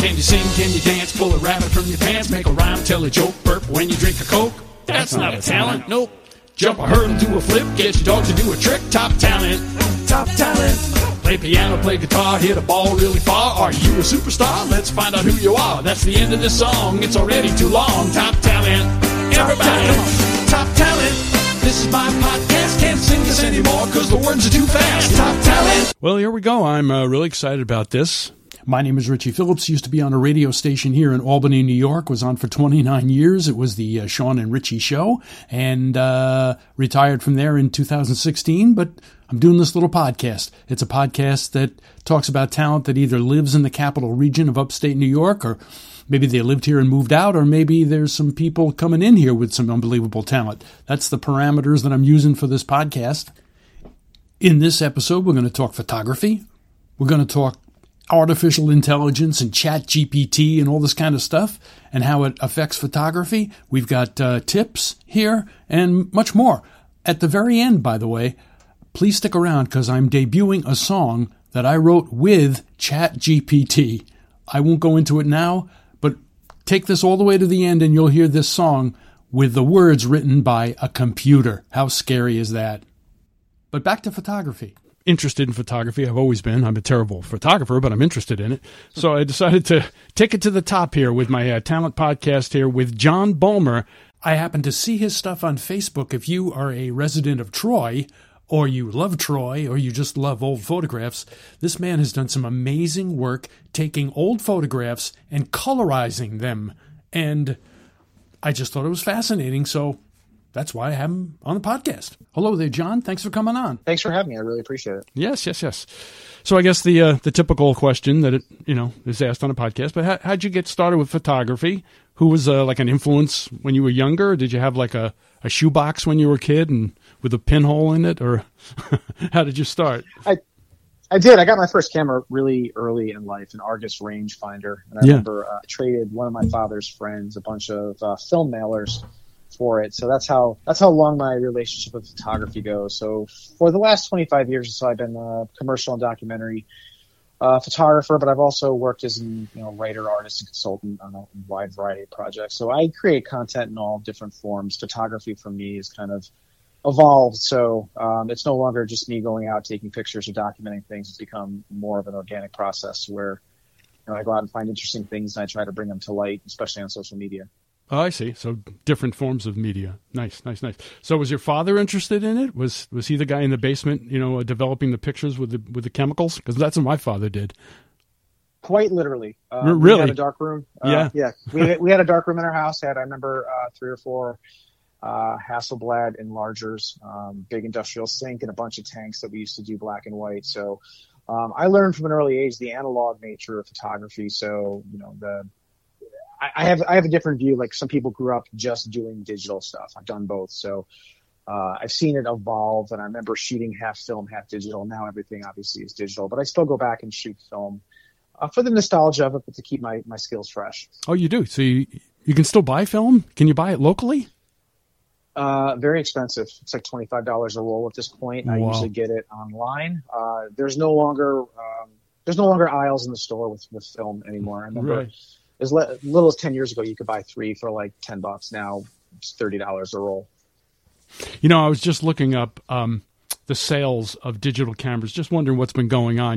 Can you sing, can you dance, pull a rabbit from your pants, make a rhyme, tell a joke, burp when you drink a Coke? That's not a talent, nope. Jump a hurdle, do a flip, get your dog to do a trick, top talent. Top talent. Play piano, play guitar, hit a ball really far. Are you a superstar? Let's find out who you are. That's the end of this song, it's already too long. Top talent. Everybody, come on. Top talent. This is my podcast, can't sing this anymore because the words are too fast. Top talent. Well, here we go. I'm really excited about this. My name is Richie Phillips. Used to be on a radio station here in Albany, New York. Was on for 29 years. It was the Sean and Richie Show, and retired from there in 2016. But I'm doing this little podcast. It's a podcast that talks about talent that either lives in the capital region of upstate New York, or maybe they lived here and moved out, or maybe there's some people coming in here with some unbelievable talent. That's the parameters that I'm using for this podcast. In this episode, we're going to talk photography. We're going to talk artificial intelligence and chat GPT and all this kind of stuff and how it affects photography. We've got tips here and much more. At the very end, by the way, please stick around because I'm debuting a song that I wrote with chat GPT. I won't go into it now, but take this all the way to the end and you'll hear this song with the words written by a computer. How scary is that? But back to photography. Interested in photography. I've always been. I'm a terrible photographer, but I'm interested in it. So I decided to take it to the top here with my talent podcast here with John Bulmer. I happened to see his stuff on Facebook. If you are a resident of Troy, or you love Troy, or you just love old photographs, this man has done some amazing work taking old photographs and colorizing them. And I just thought it was fascinating, so that's why I have him on the podcast. Hello there, John. Thanks for coming on. Thanks for having me. I really appreciate it. Yes. So I guess the typical question that is asked on a podcast, but how'd you get started with photography? Who was like an influence when you were younger? Did you have like a shoebox when you were a kid and with a pinhole in it, or how did you start? I did. I got my first camera really early in life, an Argus rangefinder, and I remember I traded one of my father's friends a bunch of film mailers for it. So that's how long my relationship with photography goes. So for the last 25 years or so, I've been a commercial and documentary photographer, but I've also worked as a writer, artist, and consultant on a wide variety of projects. So I create content in all different forms. Photography for me is kind of evolved. So it's no longer just me going out, taking pictures or documenting things. It's become more of an organic process where I go out and find interesting things and I try to bring them to light, especially on social media. Oh, I see. So different forms of media. Nice. So was your father interested in it? Was he the guy in the basement, developing the pictures with the chemicals? Because that's what my father did. Quite literally. Really? We had a dark room. Yeah. We had a dark room in our house. I remember 3 or 4 Hasselblad enlargers, big industrial sink, and a bunch of tanks that we used to do black and white. So I learned from an early age the analog nature of photography. So I have a different view. Like some people grew up just doing digital stuff. I've done both. So I've seen it evolve, and I remember shooting half film, half digital. Now everything obviously is digital, but I still go back and shoot film for the nostalgia of it, but to keep my skills fresh. Oh, you do? So you can still buy film? Can you buy it locally? Very expensive. It's like $25 a roll at this point. Wow. I usually get it online. There's no longer aisles in the store with film anymore. I remember Right. As little as 10 years ago, you could buy 3 for like $10. Now it's $30 a roll. I was just looking up the sales of digital cameras, just wondering what's been going on,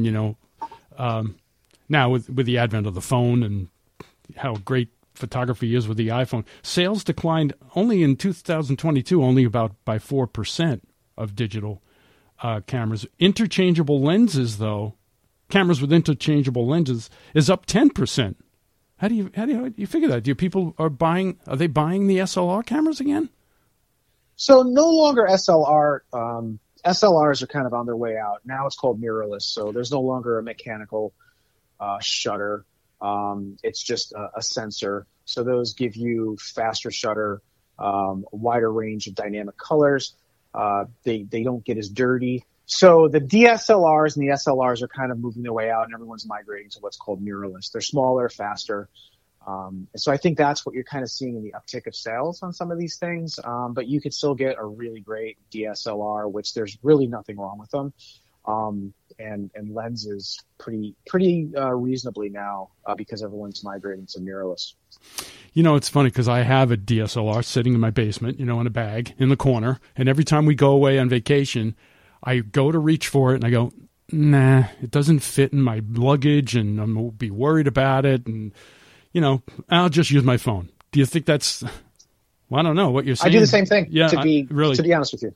now with the advent of the phone and how great photography is with the iPhone. Sales declined only in 2022, only about by 4% of digital cameras. Interchangeable lenses, though, cameras with interchangeable lenses is up 10%. How do you figure that? Are they buying the SLR cameras again? So no longer SLR. SLRs are kind of on their way out. Now it's called mirrorless. So there's no longer a mechanical shutter. It's just a sensor. So those give you faster shutter, a wider range of dynamic colors. They don't get as dirty. So the DSLRs and the SLRs are kind of moving their way out, and everyone's migrating to what's called mirrorless. They're smaller, faster. And so I think that's what you're kind of seeing in the uptick of sales on some of these things. But you could still get a really great DSLR, which there's really nothing wrong with them. and lenses pretty reasonably now because everyone's migrating to mirrorless. You know, it's funny because I have a DSLR sitting in my basement, in a bag in the corner. And every time we go away on vacation, I go to reach for it and I go, nah, it doesn't fit in my luggage and I'm going to be worried about it. And, I'll just use my phone. Do you think that's, well, I don't know what you're saying. I do the same thing, yeah, to be honest with you.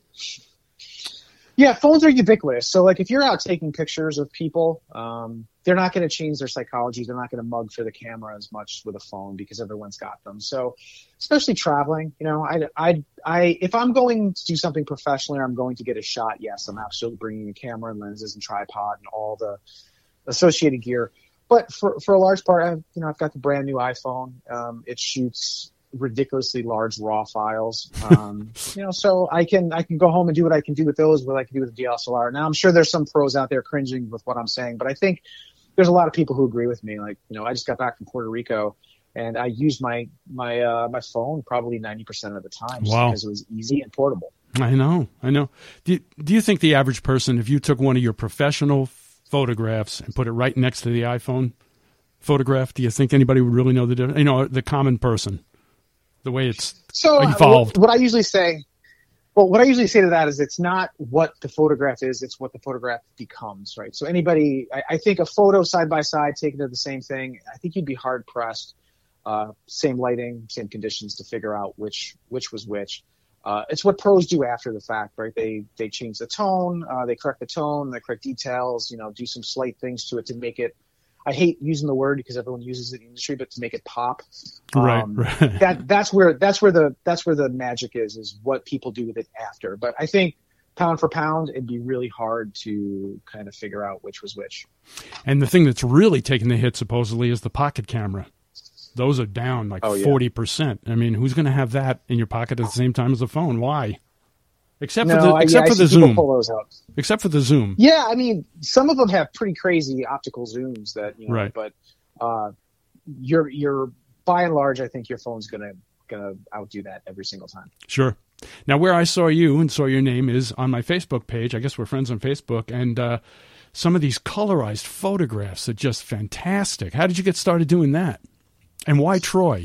Yeah, phones are ubiquitous. So, if you're out taking pictures of people, they're not going to change their psychology. They're not going to mug for the camera as much with a phone because everyone's got them. So, especially traveling, if I'm going to do something professionally or I'm going to get a shot, yes, I'm absolutely bringing a camera and lenses and tripod and all the associated gear. But for a large part, I've got the brand new iPhone. It shoots ridiculously large raw files, so I can go home and do what I can do with those, what I can do with the DSLR. Now I'm sure there's some pros out there cringing with what I'm saying, but I think there's a lot of people who agree with me. I just got back from Puerto Rico and I used my phone probably 90% of the time because it was easy and portable. I know. Do you think the average person, if you took one of your professional photographs and put it right next to the iPhone photograph, do you think anybody would really know the difference? The common person. The way it's evolved. What I usually say to that is it's not what the photograph is, it's what the photograph becomes, right? So anybody, I think a photo side by side taken of the same thing, I think you'd be hard pressed, same lighting, same conditions to figure out which was which. It's what pros do after the fact, right? They change the tone, they correct the tone, they correct details, do some slight things to it to make it. I hate using the word because everyone uses it in the industry, but to make it pop, right. That's where the magic is what people do with it after. But I think pound for pound, it'd be really hard to kind of figure out which was which. And the thing that's really taking the hit supposedly is the pocket camera. Those are down 40%. I mean, who's going to have that in your pocket at the same time as a phone? Why? Except for the zoom. Pull those out. Except for the zoom. Yeah, I mean, some of them have pretty crazy optical zooms that right. But you're by and large, I think your phone's gonna outdo that every single time. Sure. Now, where I saw you and saw your name is on my Facebook page. I guess we're friends on Facebook, and some of these colorized photographs are just fantastic. How did you get started doing that? And why Troy?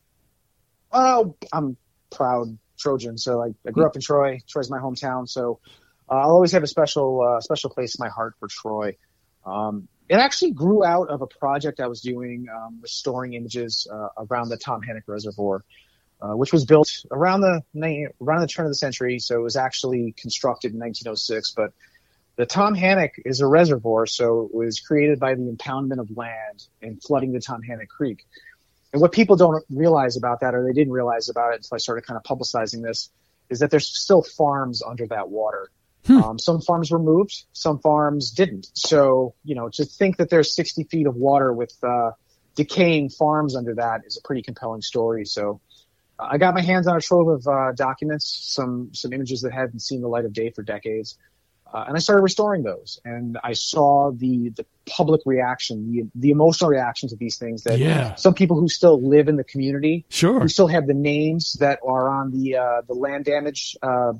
I'm proud Trojan. So I grew up in Troy. Troy's my hometown. So I'll always have a special place in my heart for Troy. It actually grew out of a project I was doing, restoring images around the Tom Hannock Reservoir, which was built around the turn of the century. So it was actually constructed in 1906. But the Tom Hannock is a reservoir, so it was created by the impoundment of land and flooding the Tom Hannock Creek. And what people don't realize about that, or they didn't realize about it until I started kind of publicizing this, is that there's still farms under that water. Some farms were moved, some farms didn't. So, to think that there's 60 feet of water with decaying farms under that is a pretty compelling story. So I got my hands on a trove of documents, some images that hadn't seen the light of day for decades. And I started restoring those, and I saw the public reaction, the emotional reaction to these things that some people who still live in the community, who still have the names that are on the land damage,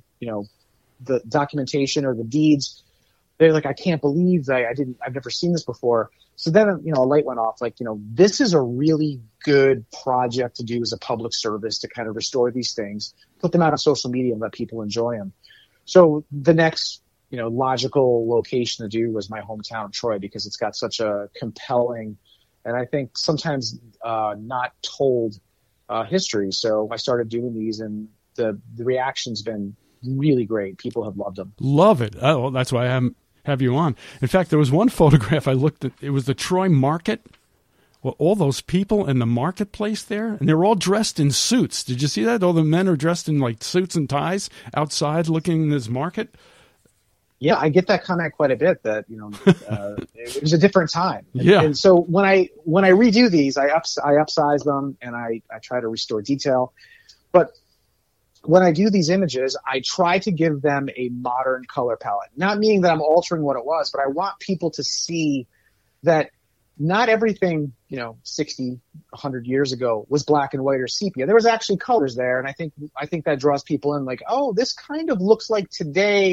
the documentation or the deeds. They're like, I can't believe I've never seen this before. So then, a light went off, this is a really good project to do as a public service to kind of restore these things, put them out on social media and let people enjoy them. So the next logical location to do was my hometown of Troy, because it's got such a compelling and I think sometimes not told history. So I started doing these, and the reaction's been really great. People have loved them. Love it. Oh, well, that's why I have you on. In fact, there was one photograph I looked at. It was the Troy market. Well, all those people in the marketplace there, and they're all dressed in suits. Did you see that? All the men are dressed in suits and ties outside looking in this market. Yeah, I get that comment quite a bit. That it was a different time. And so when I redo these, I upsize them and I try to restore detail. But when I do these images, I try to give them a modern color palette. Not meaning that I'm altering what it was, but I want people to see that not everything 60, 100 years ago was black and white or sepia. There was actually colors there, and I think that draws people in. Oh, this kind of looks like today.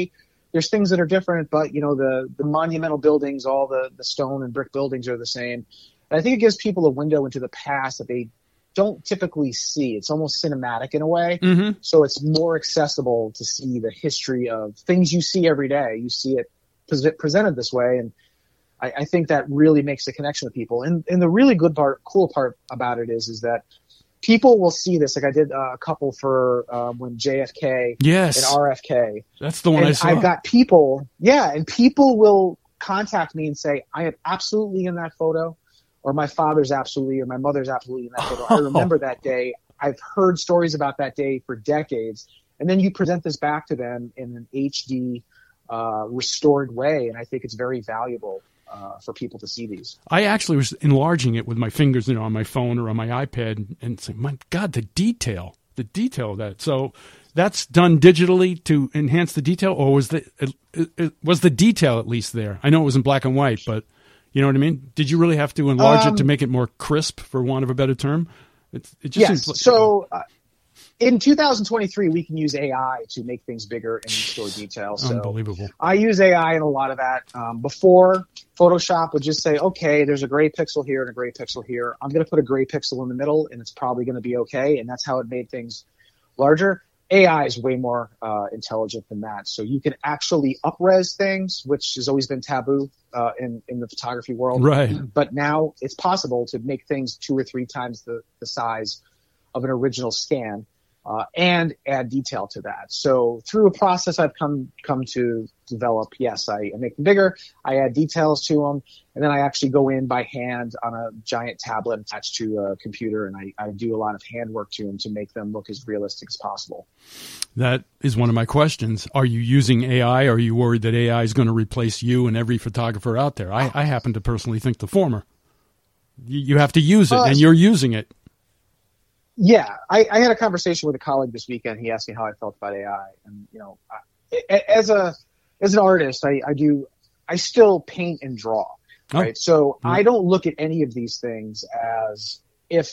there's things that are different, but the monumental buildings, all the stone and brick buildings are the same. And I think it gives people a window into the past that they don't typically see. It's almost cinematic in a way. Mm-hmm. So it's more accessible to see the history of things you see every day. You see it presented this way. And I think that really makes a connection with people. And the really cool part about it is that people will see this. Like I did a couple for when JFK and RFK. That's the one I saw. I've got people, and people will contact me and say, I am absolutely in that photo, or my father's absolutely, or my mother's absolutely in that photo. I remember that day. I've heard stories about that day for decades. And then you present this back to them in an HD restored way. And I think it's very valuable for people to see these. I actually was enlarging it with my fingers, on my phone or on my iPad, and saying, "My God, the detail of that." So that's done digitally to enhance the detail, or was the detail at least there? I know it was in black and white, but you know what I mean. Did you really have to enlarge it to make it more crisp, for want of a better term? It just seems like, so. In 2023, we can use AI to make things bigger and restore detail. So unbelievable. I use AI in a lot of that. Before, Photoshop would just say, okay, there's a gray pixel here and a gray pixel here. I'm going to put a gray pixel in the middle, and it's probably going to be okay. And that's how it made things larger. AI is way more intelligent than that. So you can actually up-res things, which has always been taboo in the photography world. Right. But now it's possible to make things 2 or 3 times the size of an original scan. And add detail to that. So through a process I've come to develop, yes, I make them bigger, I add details to them, and then I actually go in by hand on a giant tablet attached to a computer, and I do a lot of handwork to them to make them look as realistic as possible. That is one of my questions. Are you using AI? Or are you worried that AI is going to replace you and every photographer out there? I happen to personally think the former. You have to use it, and you're using it. Yeah, I had a conversation with a colleague this weekend. He asked me how I felt about AI, and as an artist, I still paint and draw, right? So I don't look at any of these things as if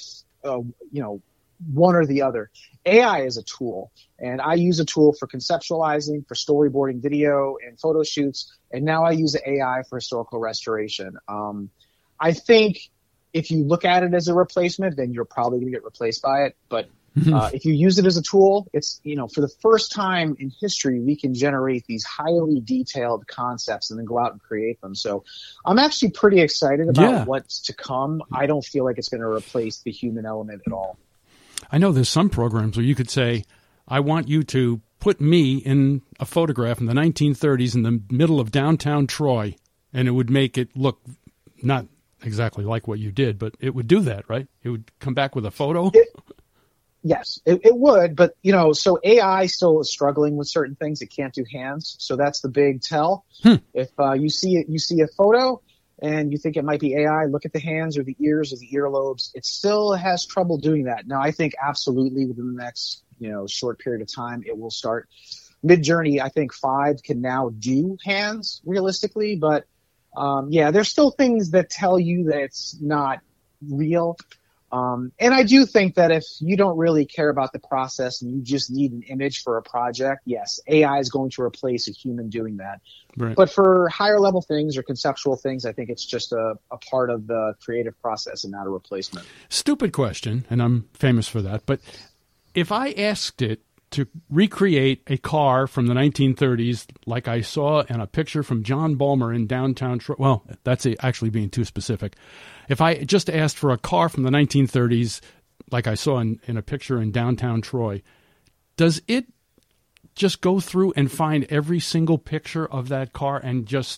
one or the other. AI is a tool, and I use a tool for conceptualizing, for storyboarding video and photo shoots, and now I use AI for historical restoration. I think if you look at it as a replacement, then you're probably going to get replaced by it. But if you use it as a tool, it's, for the first time in history, we can generate these highly detailed concepts and then go out and create them. So I'm actually pretty excited about what's to come. I don't feel like it's going to replace the human element at all. I know there's some programs where you could say, I want you to put me in a photograph in the 1930s in the middle of downtown Troy, and it would make it look not exactly like what you did, but it would do that, right? It would come back with a photo. Yes, it would. But, so AI still is struggling with certain things. It can't do hands. So that's the big tell. If you see a photo and you think it might be AI, look at the hands or the ears or the earlobes. It still has trouble doing that. Now, I think absolutely within the next, short period of time, it will start. Midjourney, I think 5 can now do hands realistically, but there's still things that tell you that it's not real. And I do think that if you don't really care about the process and you just need an image for a project, yes, AI is going to replace a human doing that. Right. But for higher level things or conceptual things, I think it's just a part of the creative process and not a replacement. Stupid question, and I'm famous for that. But if I asked it to recreate a car from the 1930s, like I saw in a picture from John Bulmer in downtown Troy. Well, that's actually being too specific. If I just asked for a car from the 1930s, like I saw in a picture in downtown Troy, does it just go through and find every single picture of that car and just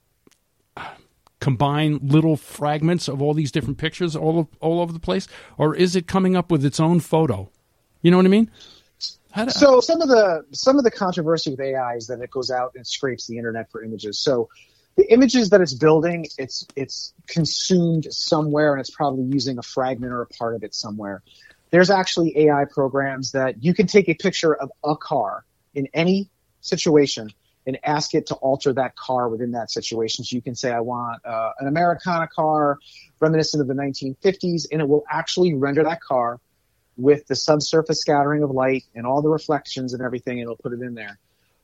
combine little fragments of all these different pictures all over the place? Or is it coming up with its own photo? You know what I mean? So some of the controversy with AI is that it goes out and scrapes the internet for images. So the images that it's building, it's consumed somewhere, and it's probably using a fragment or a part of it somewhere. There's actually AI programs that you can take a picture of a car in any situation and ask it to alter that car within that situation. So you can say, I want an Americana car reminiscent of the 1950s, and it will actually render that car with the subsurface scattering of light and all the reflections and everything, and it'll put it in there.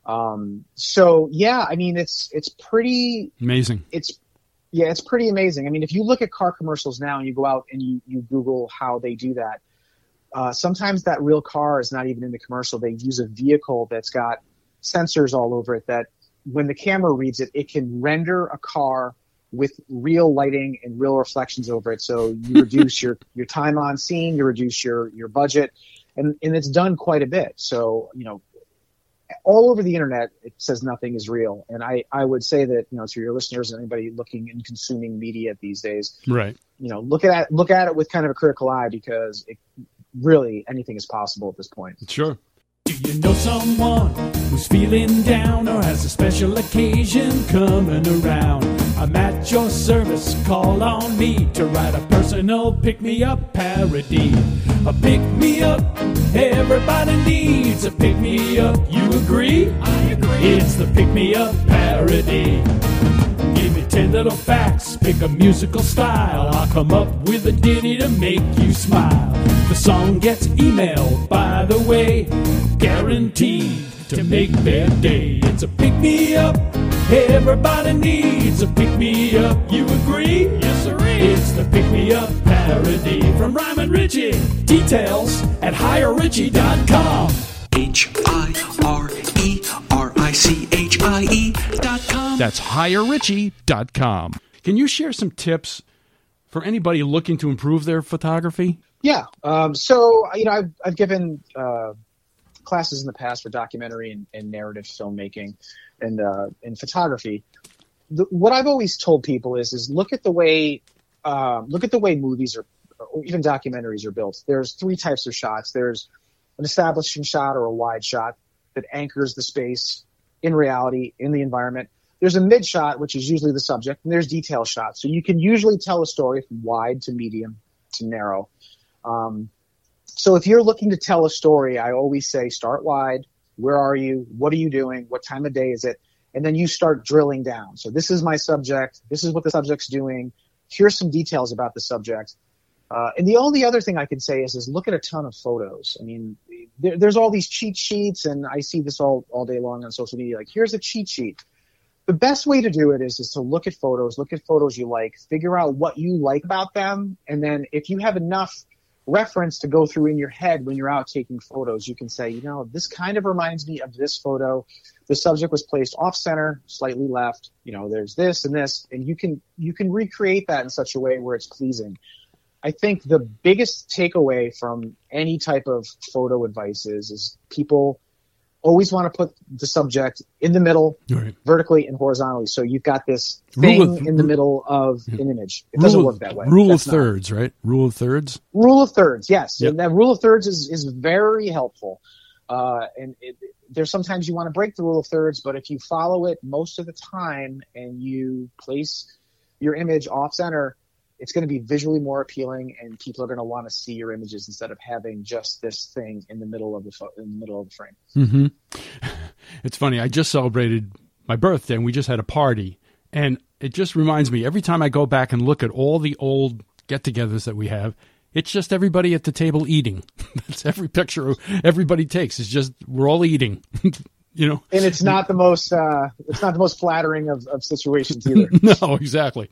So yeah, I mean, it's pretty amazing. It's pretty amazing. I mean, if you look at car commercials now and you go out and you Google how they do that, sometimes that real car is not even in the commercial. They use a vehicle that's got sensors all over it that when the camera reads it, it can render a car with real lighting and real reflections over it. So you reduce your time on scene, you reduce your budget, and it's done quite a bit. So, all over the internet, it says nothing is real. And I would say that, to your listeners and anybody looking and consuming media these days, right. Look at it with kind of a critical eye, because really anything is possible at this point. Sure. Do you know someone who's feeling down or has a special occasion coming around? I'm at your service. Call on me to write a personal pick-me-up parody. A pick-me-up. Everybody needs a pick-me-up. You agree? I agree. It's the pick-me-up parody. Give me 10 little facts, pick a musical style. I'll come up with a ditty to make you smile. The song gets emailed, by the way, guaranteed to make their day. It's a pick-me-up. Everybody needs a pick-me-up. You agree? Yes, sir. It's the pick-me-up parody from Ryman Richie. Details at HireRichie.com. HireRichie.com. That's HireRichie.com. Can you share some tips for anybody looking to improve their photography? Yeah. So, I've given classes in the past for documentary and narrative filmmaking and photography. What I've always told people is look at the way movies or even documentaries are built. There's three types of shots. There's an establishing shot or a wide shot that anchors the space in reality, in the environment. There's a mid shot, which is usually the subject, and there's detail shots. So you can usually tell a story from wide to medium to narrow. So if you're looking to tell a story, I always say start wide. Where are you? What are you doing? What time of day is it? And then you start drilling down. So this is my subject. This is what the subject's doing. Here's some details about the subject. And the only other thing I can say is look at a ton of photos. I mean, there's all these cheat sheets, and I see this all day long on social media. Like, here's a cheat sheet. The best way to do it is to look at photos you like, figure out what you like about them, and then if you have enough reference to go through in your head when you're out taking photos, you can say, this kind of reminds me of this photo. The subject was placed off center, slightly left. There's this and this, and you can recreate that in such a way where it's pleasing. I think the biggest takeaway from any type of photo advice is people always want to put the subject in the middle, right, vertically and horizontally. So you've got this thing in the middle of an image. It doesn't work that way. Rule of thirds, right? Rule of thirds? Rule of thirds, yes. Yep. And that rule of thirds is very helpful. There's sometimes you want to break the rule of thirds, but if you follow it most of the time and you place your image off center, it's going to be visually more appealing, and people are going to want to see your images instead of having just this thing in the middle of the frame. Mm-hmm. It's funny. I just celebrated my birthday, and we just had a party, and it just reminds me every time I go back and look at all the old get-togethers that we have. It's just everybody at the table eating. That's every picture everybody takes. It's just we're all eating. And it's not the most flattering of situations either. No, exactly.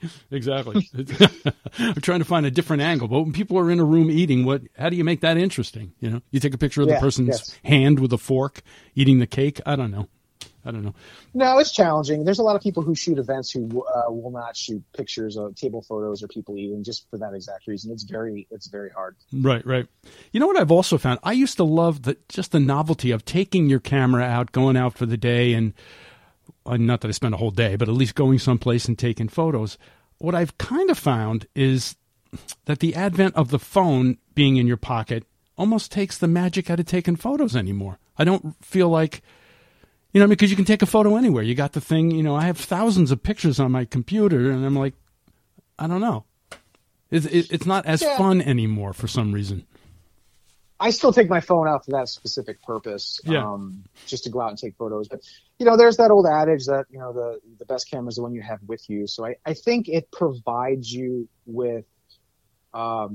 I'm trying to find a different angle, but when people are in a room eating, how do you make that interesting? You take a picture of the person's hand with a fork eating the cake. I don't know. No, it's challenging. There's a lot of people who shoot events who will not shoot pictures of table photos or people eating just for that exact reason. It's very hard. Right. You know what I've also found? I used to love just the novelty of taking your camera out, going out for the day, and not that I spend a whole day, but at least going someplace and taking photos. What I've kind of found is that the advent of the phone being in your pocket almost takes the magic out of taking photos anymore. I don't feel like... because you can take a photo anywhere. You got the thing, I have thousands of pictures on my computer, and I'm like, I don't know. It's not as fun anymore for some reason. I still take my phone out for that specific purpose, just to go out and take photos. But, there's that old adage that, the best camera is the one you have with you. So I think it provides you with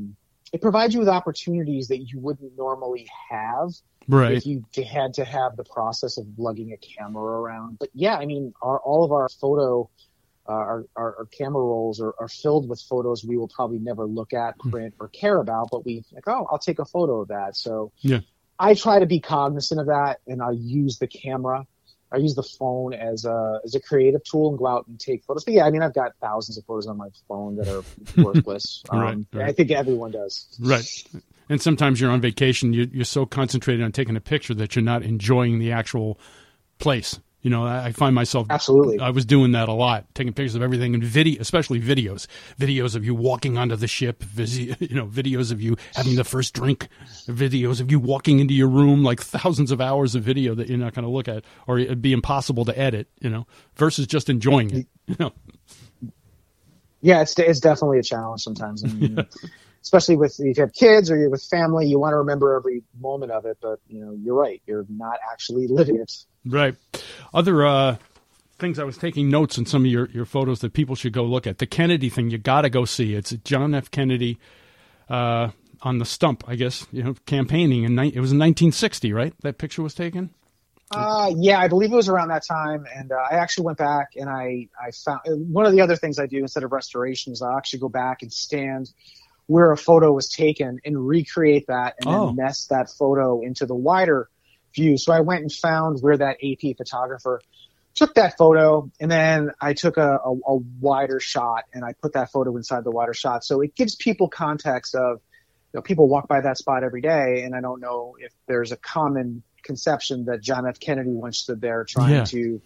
it provides you with opportunities that you wouldn't normally have if you had to have the process of lugging a camera around. But yeah, I mean, all of our photo, our camera rolls are filled with photos we will probably never look at, print, or care about, but we like, oh, I'll take a photo of that. So I try to be cognizant of that, and I use the camera. I use the phone as a creative tool and go out and take photos. But yeah, I mean, I've got thousands of photos on my phone that are worthless. Right. I think everyone does. Right. And sometimes you're on vacation, you're so concentrated on taking a picture that you're not enjoying the actual place. You know, I find myself, absolutely, I was doing that a lot, taking pictures of everything, and especially videos of you walking onto the ship, videos of you having the first drink, videos of you walking into your room, like thousands of hours of video that you're not going to look at, or it'd be impossible to edit, versus just enjoying it, Yeah, it's definitely a challenge sometimes. I mean, especially if you have kids or you're with family, you want to remember every moment of it, but you're right, you're not actually living it. Right. Other things, I was taking notes on some of your photos that people should go look at. The Kennedy thing, you got to go see. It's John F. Kennedy on the stump, I guess, campaigning. It was in 1960, right? That picture was taken? Yeah, I believe it was around that time. And I actually went back and I found one of the other things I do instead of restoration is I actually go back and stand where a photo was taken and recreate that and then nest that photo into the wider view. So I went and found where that AP photographer took that photo, and then I took a wider shot and I put that photo inside the wider shot. So it gives people context of, people walk by that spot every day, and I don't know if there's a common conception that John F. Kennedy once stood there trying to,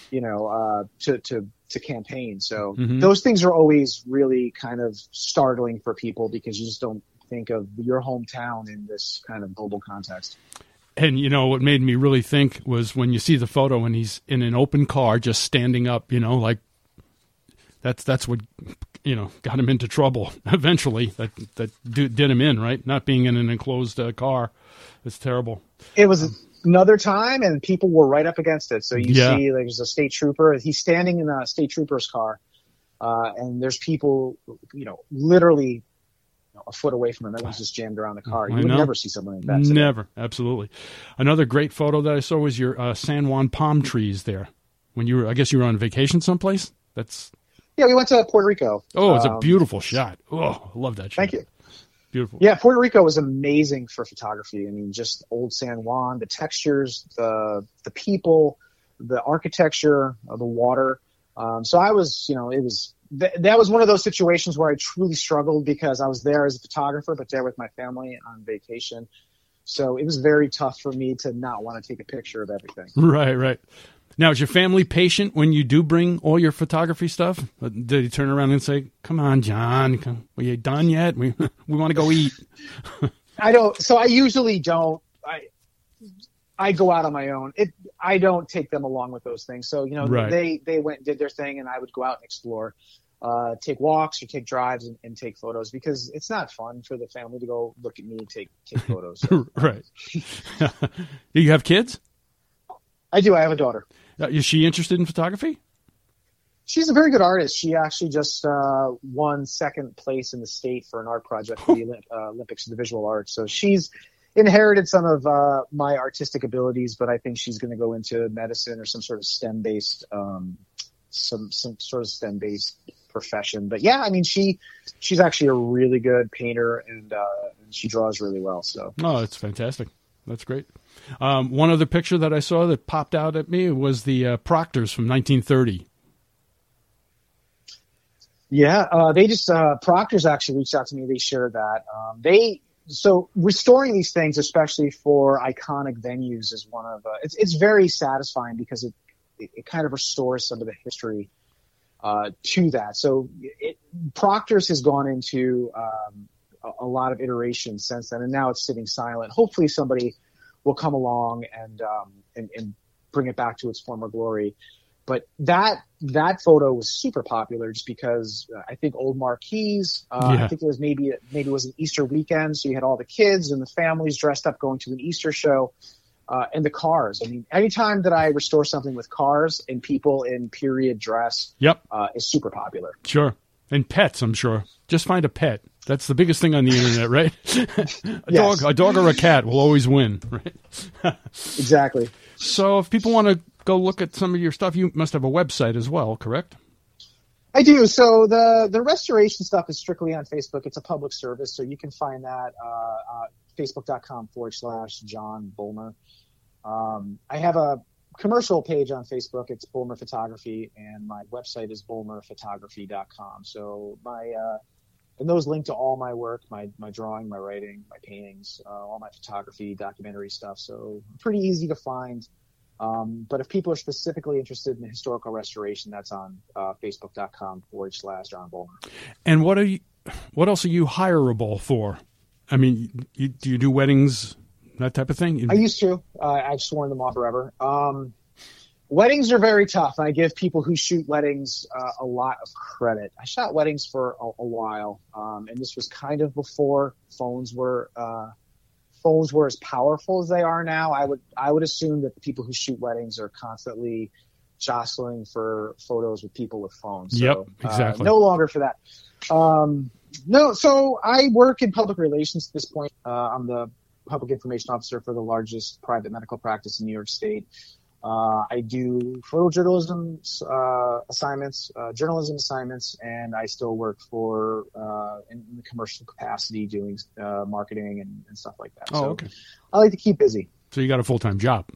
to campaign. So those things are always really kind of startling for people because you just don't think of your hometown in this kind of global context. And, what made me really think was when you see the photo and he's in an open car just standing up, like that's what, got him into trouble eventually. That did him in, right? Not being in an enclosed car. It's terrible. It was another time and people were right up against it. So you see there's a state trooper. He's standing in a state trooper's car and there's people, literally a foot away from him. Everyone's just jammed around the car. You would never see something like that today. Never. Absolutely. Another great photo that I saw was your San Juan palm trees there. When I guess you were on vacation someplace? Yeah, we went to Puerto Rico. Oh, it's a beautiful shot. Oh, I love that shot. Thank you. Beautiful. Yeah, Puerto Rico was amazing for photography. I mean, just old San Juan, the textures, the people, the architecture, the water. So I was, that was one of those situations where I truly struggled because I was there as a photographer, but there with my family on vacation. So it was very tough for me to not want to take a picture of everything. Right. Now, is your family patient when you do bring all your photography stuff? Did he turn around and say, "Come on, John, are you done yet? We want to go eat." I don't. So I usually don't. I go out on my own. I don't take them along with those things. So, they went and did their thing and I would go out and explore, take walks or take drives and take photos because it's not fun for the family to go look at me and take photos. So. Right. Do you have kids? I do. I have a daughter. Is she interested in photography? She's a very good artist. She actually just won second place in the state for an art project for the Olympics of the Visual Arts. So she's inherited some of my artistic abilities, but I think she's going to go into medicine or some sort of STEM-based, some sort of STEM-based profession. But yeah, I mean, she's actually a really good painter and she draws really well. So. Oh, that's fantastic. That's great. One other picture that I saw that popped out at me was the Proctors from 1930. Yeah, they just Proctors actually reached out to me. They shared that. So restoring these things, especially for iconic venues, is one of it's very satisfying because it kind of restores some of the history to that. So Proctors has gone into a lot of iterations since then, and now it's sitting silent. Hopefully, somebody will come along and bring it back to its former glory. But that photo was super popular just because I think Old Marquise, I think it was maybe it was an Easter weekend. So you had all the kids and the families dressed up going to an Easter show, and the cars. I mean, anytime that I restore something with cars and people in period dress, is super popular. Sure. And pets, I'm sure. Just find a pet. That's the biggest thing on the internet, right? Yes. A dog or a cat will always win, right? Exactly. So if people want to go look at some of your stuff, you must have a website as well, correct? I do. So the restoration stuff is strictly on Facebook. It's a public service, so you can find that facebook.com/John Bulmer. I have a commercial page on Facebook. It's Bulmer Photography, and my website is bulmerphotography.com. So and those link to all my work, my drawing, my writing, my paintings, all my photography, documentary stuff. So pretty easy to find. But if people are specifically interested in historical restoration, that's on facebook.com/John Bulmer. And what else are you hireable for? I mean, do you do weddings, that type of thing? I used to. I've sworn them off forever. Weddings are very tough. I give people who shoot weddings a lot of credit. I shot weddings for a while, and this was kind of before phones were as powerful as they are now. I would assume that the people who shoot weddings are constantly jostling for photos with people with phones. So, yep, exactly. No longer for that. So I work in public relations at this point. I'm the public information officer for the largest private medical practice in New York State. I do photojournalism assignments, journalism assignments, and I still work for in the commercial capacity doing marketing and stuff like that. So okay. I like to keep busy. So you got a full-time job?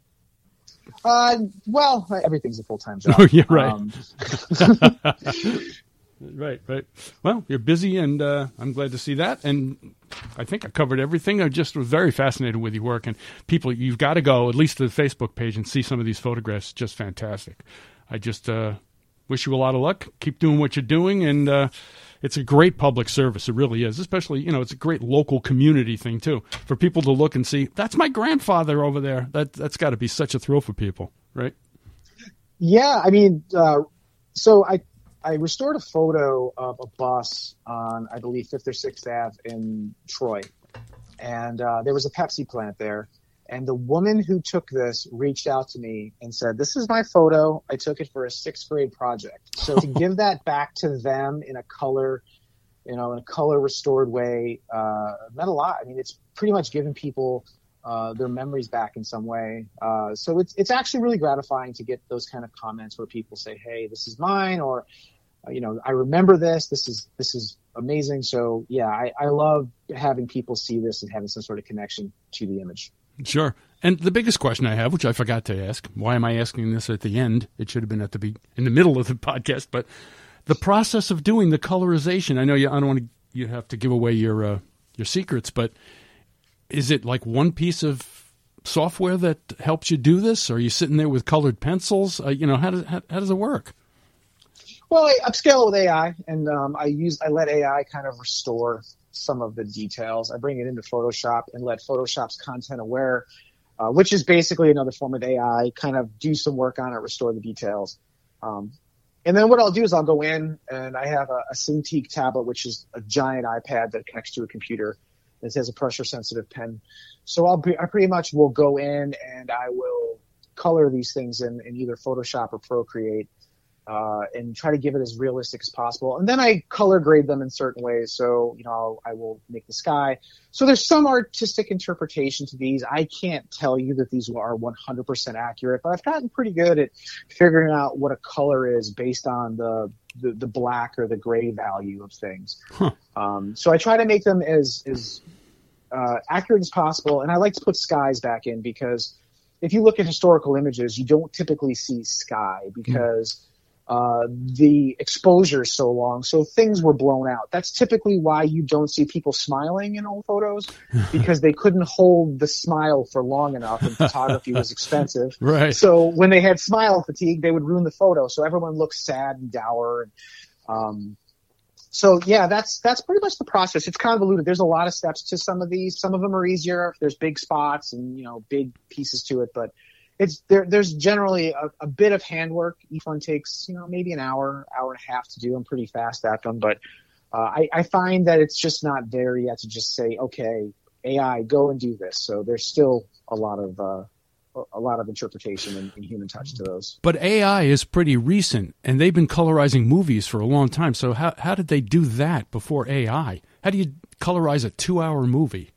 Well, everything's a full-time job. Oh, yeah, right. Right. Well, you're busy, and I'm glad to see that. And I think I covered everything. I just was very fascinated with your work. And people, you've got to go at least to the Facebook page and see some of these photographs. Just fantastic. I just wish you a lot of luck. Keep doing what you're doing. And it's a great public service. It really is. Especially, it's a great local community thing, too, for people to look and see, that's my grandfather over there. That's got to be such a thrill for people, right? Yeah. I mean, so I restored a photo of a bus on, I believe, 5th or 6th Ave in Troy. And there was a Pepsi plant there. And the woman who took this reached out to me and said, "This is my photo. I took it for a 6th grade project." So to give that back to them in a color, in a color restored way, meant a lot. I mean, it's pretty much giving people their memories back in some way. So it's actually really gratifying to get those kind of comments where people say, "Hey, this is mine," or, "I remember this. This is amazing." So yeah, I love having people see this and having some sort of connection to the image. Sure. And the biggest question I have, which I forgot to ask, why am I asking this at the end? It should have been in the middle of the podcast, but the process of doing the colorization. I know I don't want you have to give away your secrets, but is it like one piece of software that helps you do this? Or are you sitting there with colored pencils? How does it work? Well, I upscale with AI, and I let AI kind of restore some of the details. I bring it into Photoshop and let Photoshop's content aware, which is basically another form of AI, kind of do some work on it, restore the details. And then what I'll do is I'll go in, and I have a Cintiq tablet, which is a giant iPad that connects to a computer. It has a pressure-sensitive pen. So I pretty much will go in and I will color these things in either Photoshop or Procreate, and try to give it as realistic as possible. And then I color grade them in certain ways. So, I will make the sky. So there's some artistic interpretation to these. I can't tell you that these are 100% accurate, but I've gotten pretty good at figuring out what a color is based on the black or the gray value of things. Huh. So I try to make them as accurate as possible. And I like to put skies back in because if you look at historical images, you don't typically see sky because the exposure is so long. So things were blown out. That's typically why you don't see people smiling in old photos, because they couldn't hold the smile for long enough and photography was expensive. Right. So when they had smile fatigue, they would ruin the photo. So everyone looks sad and dour. So yeah, that's pretty much the process. It's convoluted. There's a lot of steps to some of these. Some of them are easier. There's big spots and, big pieces to it, but there's generally a bit of handwork. Each one takes, maybe an hour and a half to do. I'm pretty fast at them, but I find that it's just not there yet to just say, okay, AI, go and do this. So there's still a lot of a lot of interpretation and human touch to those. But AI is pretty recent, and they've been colorizing movies for a long time. So how did they do that before AI? How do you colorize a 2-hour movie?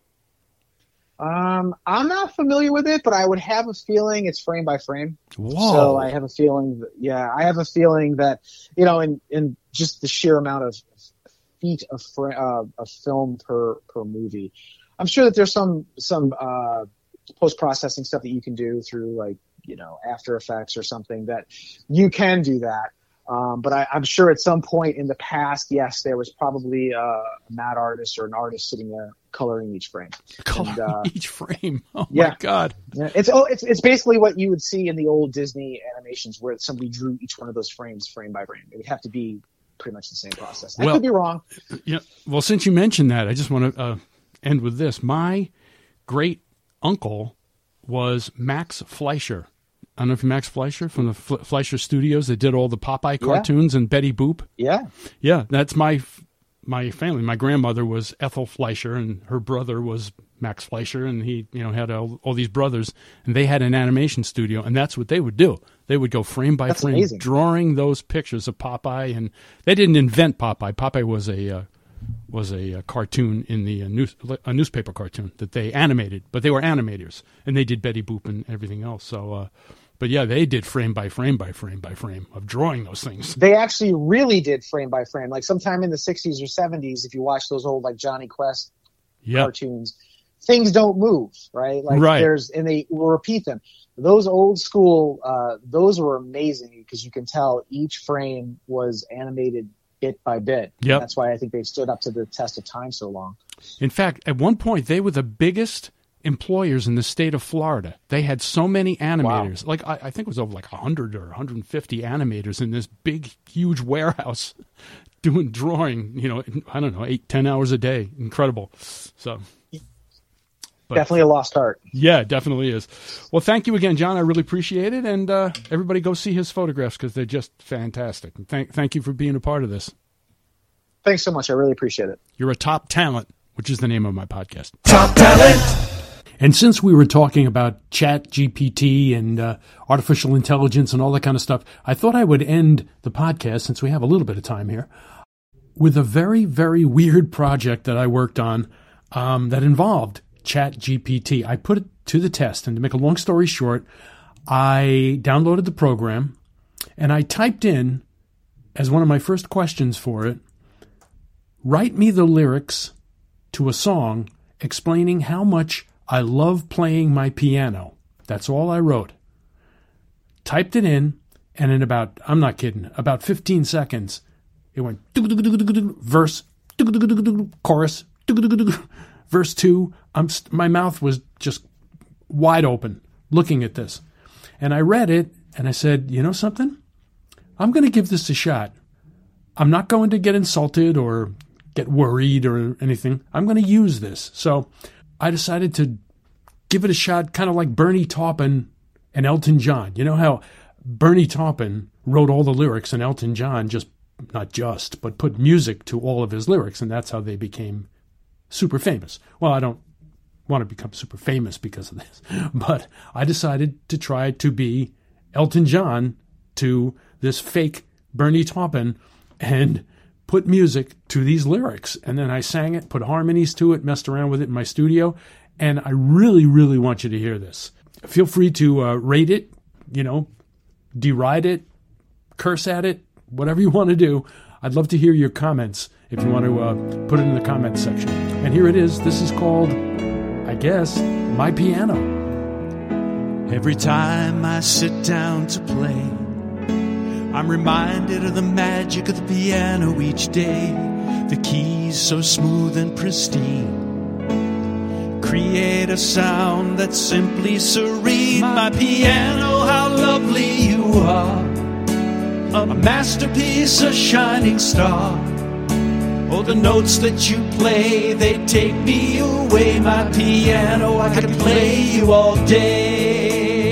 I'm not familiar with it, but I would have a feeling it's frame by frame. Whoa. So I have a feeling that, you know, in just the sheer amount of feet of film per movie, I'm sure that there's some post-processing stuff that you can do through, like, you know, After Effects or something that you can do that. But I'm sure at some point in the past, yes, there was probably a matte artist or an artist sitting there coloring each frame. Each frame. Oh yeah. My God. Yeah. It's basically what you would see in the old Disney animations where somebody drew each one of those frames frame by frame. It would have to be pretty much the same process. I could be wrong. Yeah. Well, since you mentioned that, I just want to end with this. My great uncle was Max Fleischer. I don't know if you're Max Fleischer from the Fleischer Studios that did all the Popeye cartoons and Betty Boop. Yeah. Yeah, that's my family. My grandmother was Ethel Fleischer, and her brother was Max Fleischer, and he, you know, had all these brothers, and they had an animation studio, and that's what they would do. They would go frame by frame, amazing, drawing those pictures of Popeye, and they didn't invent Popeye. Popeye was a cartoon in the a newspaper cartoon that they animated, but they were animators, and they did Betty Boop and everything else. So, but yeah, they did frame by frame by frame by frame of drawing those things. They actually really did frame by frame. Like sometime in the 60s or 70s, if you watch those old like Johnny Quest cartoons, things don't move, right? Like and they will repeat them. Those old school, those were amazing because you can tell each frame was animated bit by bit. Yep. That's why I think they've stood up to the test of time so long. In fact, at one point, they were the biggest employers in the state of Florida. They had so many animators. Wow. Like I think it was over like 100 or 150 animators in this big, huge warehouse doing drawing, you know, I don't know, 8-10 hours a day. Incredible. So definitely a lost art. Yeah, it definitely is. Well, thank you again, John. I really appreciate it. And everybody go see his photographs because they're just fantastic. And thank you for being a part of this. Thanks so much. I really appreciate it. You're a top talent, which is the name of my podcast. Top Talent! And since we were talking about ChatGPT and artificial intelligence and all that kind of stuff, I thought I would end the podcast, since we have a little bit of time here, with a very, very weird project that I worked on that involved ChatGPT. I put it to the test, and to make a long story short, I downloaded the program, and I typed in, as one of my first questions for it, write me the lyrics to a song explaining how much I love playing my piano. That's all I wrote. Typed it in, and in about, I'm not kidding, about 15 seconds, it went verse, chorus, verse 2. My mouth was just wide open looking at this. And I read it, and I said, you know something? I'm going to give this a shot. I'm not going to get insulted or get worried or anything. I'm going to use this. So I decided to give it a shot, kind of like Bernie Taupin and Elton John. You know how Bernie Taupin wrote all the lyrics and Elton John but put music to all of his lyrics, and that's how they became super famous. Well, I don't want to become super famous because of this, but I decided to try to be Elton John to this fake Bernie Taupin and put music to these lyrics. And then I sang it, put harmonies to it, messed around with it in my studio. And I really, really want you to hear this. Feel free to rate it, deride it, curse at it, whatever you want to do. I'd love to hear your comments if you want to put it in the comments section. And here it is. This is called, I guess, My Piano. Every time I sit down to play, I'm reminded of the magic of the piano each day. The keys so smooth and pristine create a sound that's simply serene. My piano, how lovely you are, a masterpiece, a shining star. Oh, the notes that you play, they take me away. My piano, I could play you all day.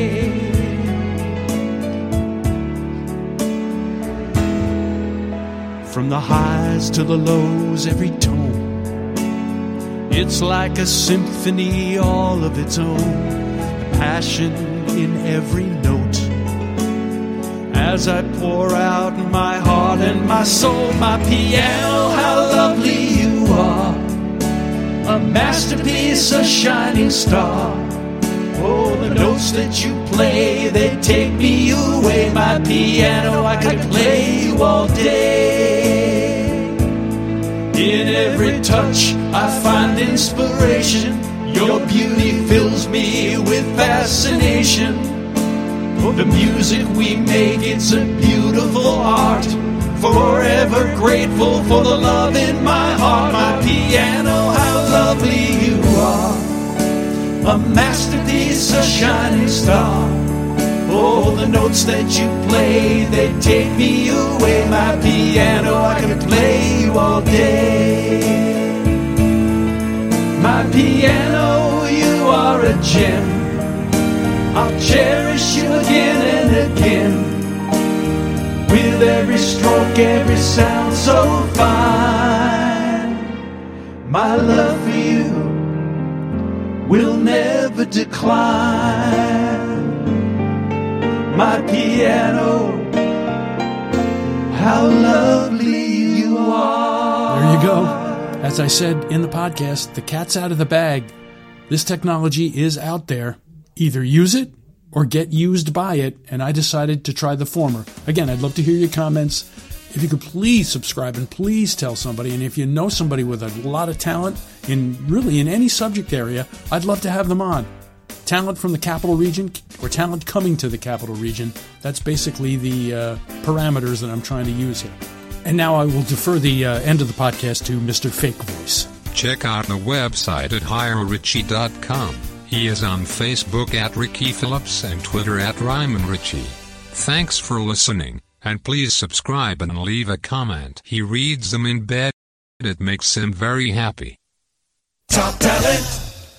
From the highs to the lows, every tone, it's like a symphony all of its own. The passion in every note. As I pour out my heart and my soul, my piano, how lovely you are. A masterpiece, a shining star. Oh, the notes that you play, they take me away. My piano, I could play you all day. In every touch, I find inspiration. Your beauty fills me with fascination. The music we make, it's a beautiful art. Forever grateful for the love in my heart. My piano, how lovely you are. A masterpiece, a shining star. Oh, the notes that you play, they take me away. My piano, I could play you all day. My piano, you are a gem. I'll cherish you again and again. With every stroke, every sound so fine. My love for you will never decline. My piano, how lovely you are. There you go. As I said in the podcast, the cat's out of the bag. This technology is out there. Either use it or get used by it, and I decided to try the former. Again, I'd love to hear your comments. If you could please subscribe and please tell somebody, and if you know somebody with a lot of talent in any subject area, I'd love to have them on. Talent from the Capital Region or talent coming to the Capital Region, that's basically the parameters that I'm trying to use here. And now I will defer the end of the podcast to Mr. Fake Voice. Check out the website at HireRichie.com. He is on Facebook at Ricky Phillips and Twitter at Ryman Richie. Thanks for listening, and please subscribe and leave a comment. He reads them in bed. It makes him very happy. Top talent.